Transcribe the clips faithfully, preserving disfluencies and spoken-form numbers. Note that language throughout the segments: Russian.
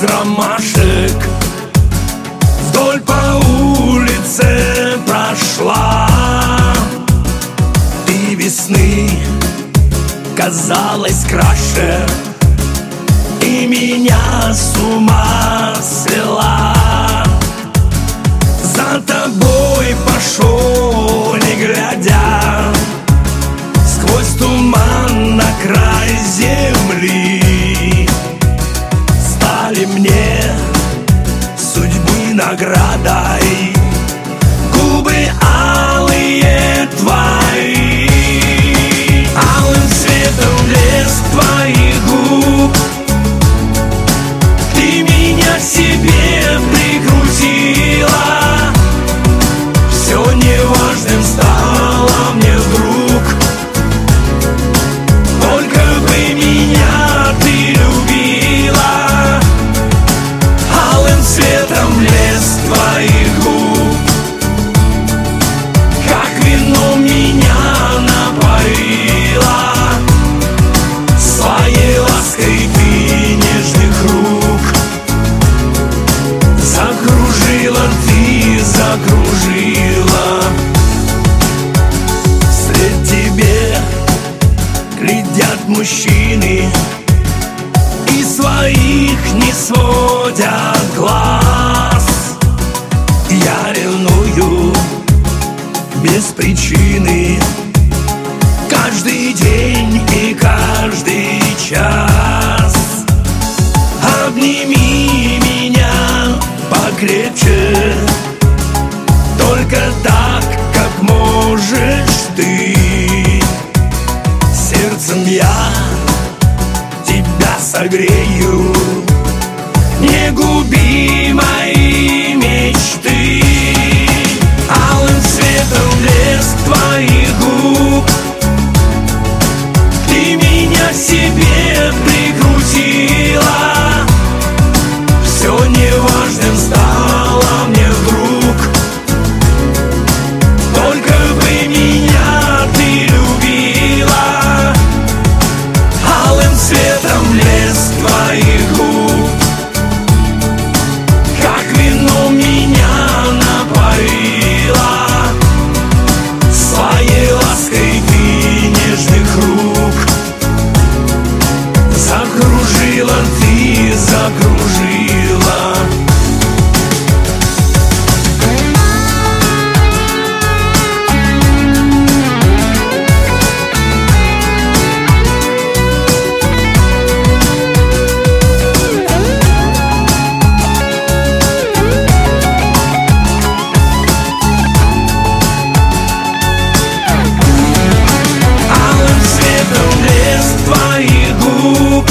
из ромашек вдоль по улице прошла. Ты весны казалась краше и меня с ума свела. За тобой пошел, не глядя, сквозь туман на край земли. Стали мне судьбы наградой губы алые твои. Алым светом блеск твоих губ, ты меня себе прикрутила. Все неважным стало мне вдруг, только бы меня ты любила. Алым светом блеск твоих губ, как вино меня напоила. Своей лаской ты нежных рук закружила, ты закружила. Вслед тебе глядят мужчины и своих не сводят глаз. Я ревную без причины каждый день и каждый час. Обними меня покрепче, только так, как можешь ты. Сердцем я тебя согрею, не губи мои мечты. Алым светом блеск твоих губ, ты меня себе прикрутила. Все неважным стало мне вдруг, только бы меня ты любила. Алым светом блеск твоих губ, как вино меня напоила. Своей лаской ты нежных рук закружила, ты закружила. Твоих губ,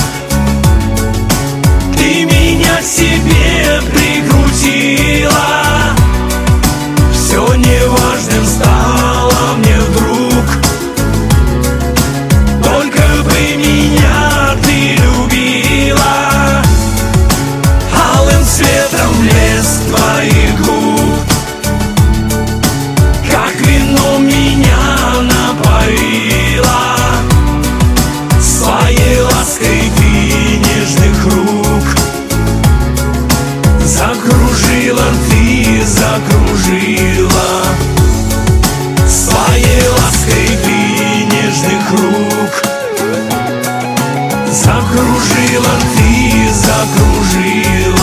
ты меня себе прикрутила. Все неважным стало мне вдруг, только бы меня ты любила. Алым светом блеск твоих губ, как вино меня напоила. Своей лаской ты нежных рук закружила, ты закружила. Своей лаской ты нежных рук закружила, ты закружила.